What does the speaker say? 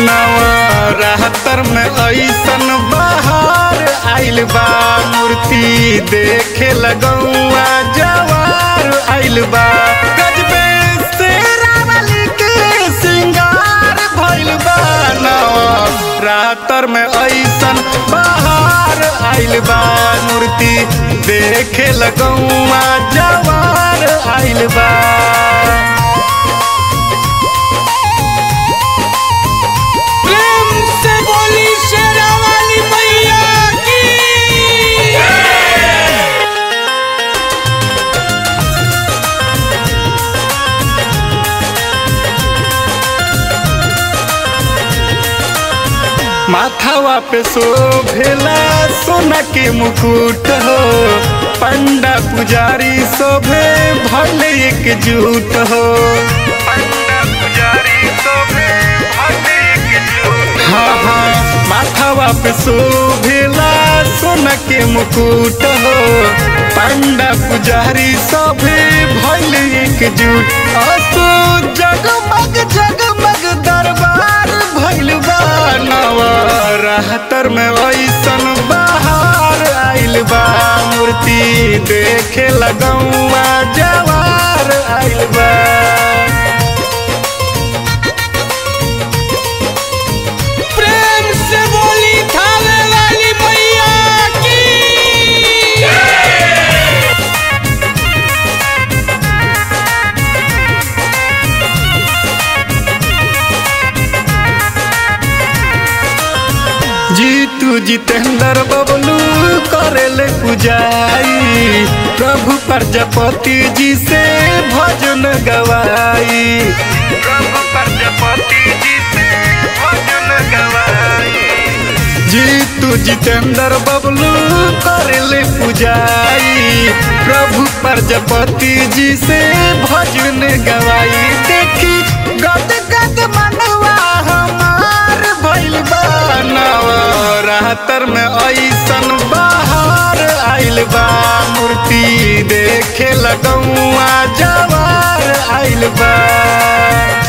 नवरात्र में ऐसन बहार आइल बा, मूर्ति देखे लगौआ जवार आइल बा। गजबे शेरावाली के सिंगार भइल बा, नवरात्र में ऐसन बहार आइल बा, मूर्ति देखे लगौआ जवार आइल बा। माथावा पे शोभेला सोना के मुकुट हो, पंडा पुजारी शोभे भले एकजुट हो। पंडा पुजारी शोभे भले एकजुट। हाँ हाँ, माथावा पे शोभेला सोना के मुकुट हो, पंडा पुजारी शोभे भले एकजुट। असो जगमग जगमग दरबार भइल बा, नवरात्र में ऐसन बहार आइल बा, मूर्ति देखे लगौआ जवार आइल बा। प्रेम से बोली थावे वाली मैया की। जीतू जितेंद्र बबलू करेले पूजाई, प्रभु प्रजापति जी से भजन गवाई। प्रभु प्रजापति जी से भजन गवाई। जीतू जितेंद्र बबलू करेले पूजाई, प्रभु प्रजापति जी से भजन गवाई। देखी गद गद मनवा हमार भइल बा, नवरात्र में ऐसन बहार आइल बा, मूर्ति देखे लगौआ जवार आइल बा।